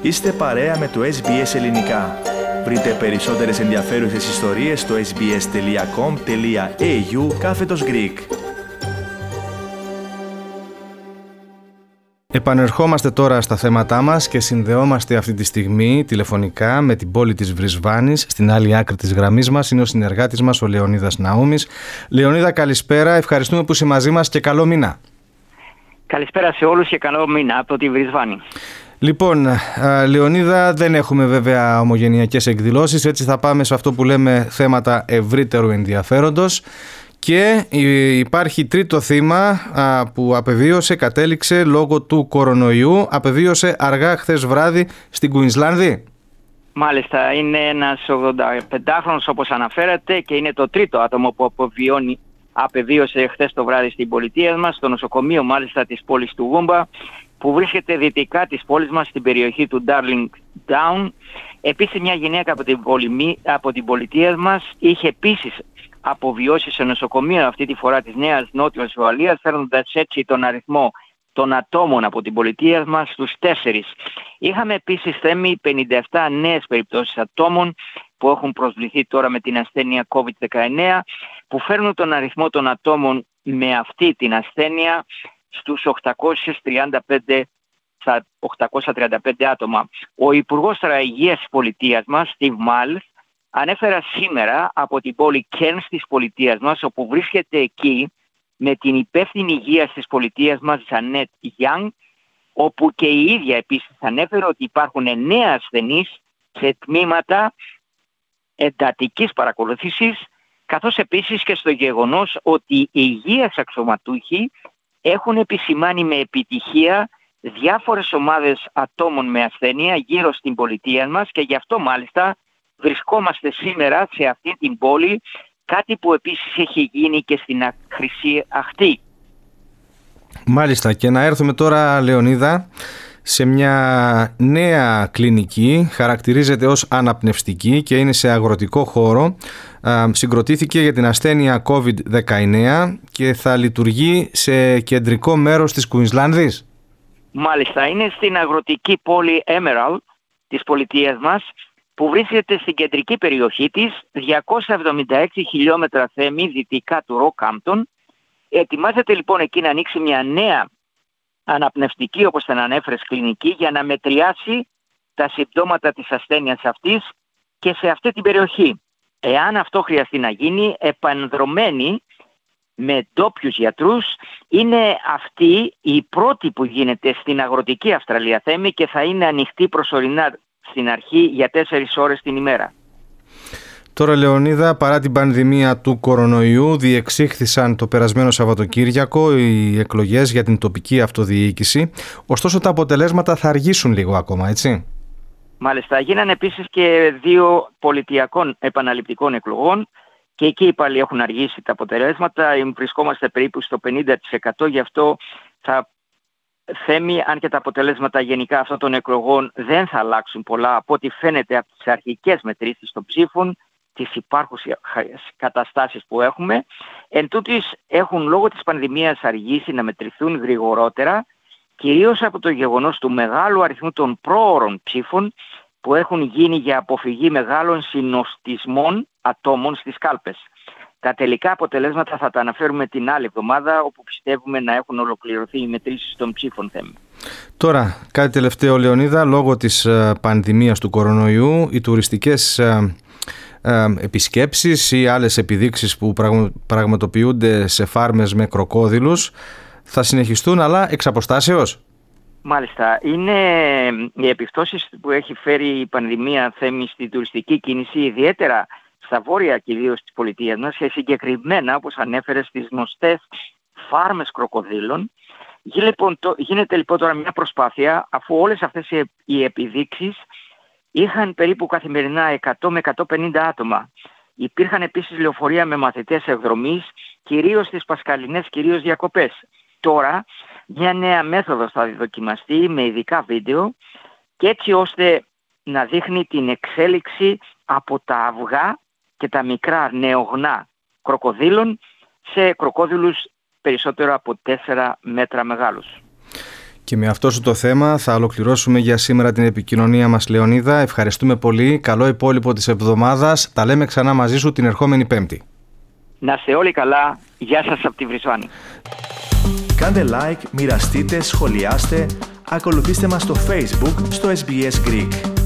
Είστε παρέα με το SBS Ελληνικά. Βρείτε περισσότερες ενδιαφέρουσες ιστορίες στο sbs.com.au/Greek. Επανερχόμαστε τώρα στα θέματά μας και συνδεόμαστε αυτή τη στιγμή τηλεφωνικά με την πόλη της Βρυσβάνης. Στην άλλη άκρη της γραμμής μας είναι ο συνεργάτης μας, ο Λεωνίδας Ναούμης. Λεωνίδα, καλησπέρα. Ευχαριστούμε που είσαι μαζί μας και καλό μήνα. Καλησπέρα σε όλους και καλό μήνα από τη Βρυσβάνη. Λοιπόν, Λεωνίδα, δεν έχουμε βέβαια ομογενειακές εκδηλώσεις, έτσι θα πάμε σε αυτό που λέμε θέματα ευρύτερου ενδιαφέροντος. Και υπάρχει τρίτο θύμα που κατέληξε λόγω του κορονοϊού, απεβίωσε αργά χθες βράδυ στην Κουινσλάνδη. Μάλιστα, είναι ένας 85χρονος όπως αναφέρατε και είναι το τρίτο άτομο που απεβίωσε χθες το βράδυ στην πολιτεία μας, στο νοσοκομείο μάλιστα της πόλης του Γούμπα, που βρίσκεται δυτικά της πόλης μας στην περιοχή του Darling Down. Επίσης μια γυναίκα από την πολιτεία μας είχε επίσης αποβιώσει σε νοσοκομείο, αυτή τη φορά της Νέας Νότιας Ουαλίας, φέρνοντας έτσι τον αριθμό των ατόμων από την πολιτεία μας στους 4. Είχαμε επίσης 57 νέες περιπτώσεις ατόμων που έχουν προσβληθεί τώρα με την ασθένεια COVID-19, που φέρνουν τον αριθμό των ατόμων με αυτή την ασθένεια στους 835 άτομα. Ο Υπουργός Υγείας της πολιτείας μας, Steve Miles, ανέφερα σήμερα από την πόλη Cairns της πολιτείας μας, όπου βρίσκεται εκεί με την υπεύθυνη υγείας της πολιτείας μας, Janet Young, όπου και η ίδια επίσης ανέφερε ότι υπάρχουν 9 ασθενείς σε τμήματα εντατικής παρακολούθησης, καθώς επίσης και στο γεγονός ότι οι υγείας αξιωματούχοι έχουν επισημάνει με επιτυχία διάφορες ομάδες ατόμων με ασθένεια γύρω στην πολιτεία μας και γι' αυτό μάλιστα βρισκόμαστε σήμερα σε αυτή την πόλη, κάτι που επίσης έχει γίνει και στην Χρυσή Αχτή. Μάλιστα, και να έρθουμε τώρα, Λεωνίδα, σε μια νέα κλινική, χαρακτηρίζεται ως αναπνευστική και είναι σε αγροτικό χώρο. Συγκροτήθηκε για την ασθένεια COVID-19 και θα λειτουργεί σε κεντρικό μέρος της Κουινσλάνδης. Μάλιστα, είναι στην αγροτική πόλη Emerald της πολιτείας μας, που βρίσκεται στην κεντρική περιοχή της, 276 χιλιόμετρα θέμη δυτικά του Rockhampton. Ετοιμάζεται λοιπόν εκεί να ανοίξει μια νέα αναπνευστική, όπως την ανέφερες, κλινική, για να μετριάσει τα συμπτώματα της ασθένειας αυτής και σε αυτή την περιοχή. Εάν αυτό χρειαστεί να γίνει, επανδρομένη με ντόπιους γιατρούς, είναι αυτή η πρώτη που γίνεται στην αγροτική Αυστραλία θέμη και θα είναι ανοιχτή προσωρινά στην αρχή για 4 ώρες την ημέρα. Τώρα, Λεωνίδα, παρά την πανδημία του κορονοϊού, διεξήχθησαν το περασμένο Σαββατοκύριακο οι εκλογές για την τοπική αυτοδιοίκηση. Ωστόσο, τα αποτελέσματα θα αργήσουν λίγο ακόμα, έτσι. Μάλιστα, γίνανε επίσης και 2 πολιτιακών επαναληπτικών εκλογών και εκεί πάλι έχουν αργήσει τα αποτελέσματα. Βρισκόμαστε περίπου στο 50%, γι' αυτό θα θέμει, αν και τα αποτελέσματα γενικά αυτών των εκλογών δεν θα αλλάξουν πολλά από ό,τι φαίνεται από τις αρχικές μετρήσεις των ψήφων, τις υπάρχουσες καταστάσεις που έχουμε. Εν τούτης, έχουν λόγω της πανδημίας αργήσει να μετρηθούν γρηγορότερα, κυρίως από το γεγονός του μεγάλου αριθμού των πρόωρων ψήφων που έχουν γίνει για αποφυγή μεγάλων συνοστισμών ατόμων στις κάλπες. Τα τελικά αποτελέσματα θα τα αναφέρουμε την άλλη εβδομάδα, όπου πιστεύουμε να έχουν ολοκληρωθεί οι μετρήσεις των ψήφων θέμη. Τώρα, κάτι τελευταίο, Λεωνίδα, λόγω της πανδημίας του κορονοϊού, οι τουριστικές επισκέψεις ή άλλες επιδείξεις που πραγματοποιούνται σε φάρμες με κροκόδιλους θα συνεχιστούν, αλλά εξ αποστάσεως. Μάλιστα, είναι οι επιπτώσεις που έχει φέρει η πανδημία θέμη στη τουριστική κίνηση, ιδιαίτερα στα βόρεια κυρίως της πολιτείας μας και συγκεκριμένα, όπως ανέφερε, στις γνωστές φάρμες κροκοδίλων. Γίνεται λοιπόν τώρα μια προσπάθεια, αφού όλες αυτές οι επιδείξεις είχαν περίπου καθημερινά 100 με 150 άτομα. Υπήρχαν επίσης λεωφορεία με μαθητές εκδρομής, κυρίως στις πασχαλινές διακοπές. Τώρα μια νέα μέθοδος θα δοκιμαστεί με ειδικά βίντεο και έτσι ώστε να δείχνει την εξέλιξη από τα αυγά και τα μικρά νεογνά κροκοδίλων σε κροκόδιλους περισσότερο από 4 μέτρα μεγάλους. Και με αυτό σου το θέμα θα ολοκληρώσουμε για σήμερα την επικοινωνία μας, Λεωνίδα. Ευχαριστούμε πολύ. Καλό υπόλοιπο της εβδομάδας. Τα λέμε ξανά μαζί σου την ερχόμενη Πέμπτη. Να είστε όλοι καλά. Γεια σας από τη Βρισβάνη. Κάντε like, μοιραστείτε, σχολιάστε, ακολουθήστε μας στο Facebook, στο SBS Greek.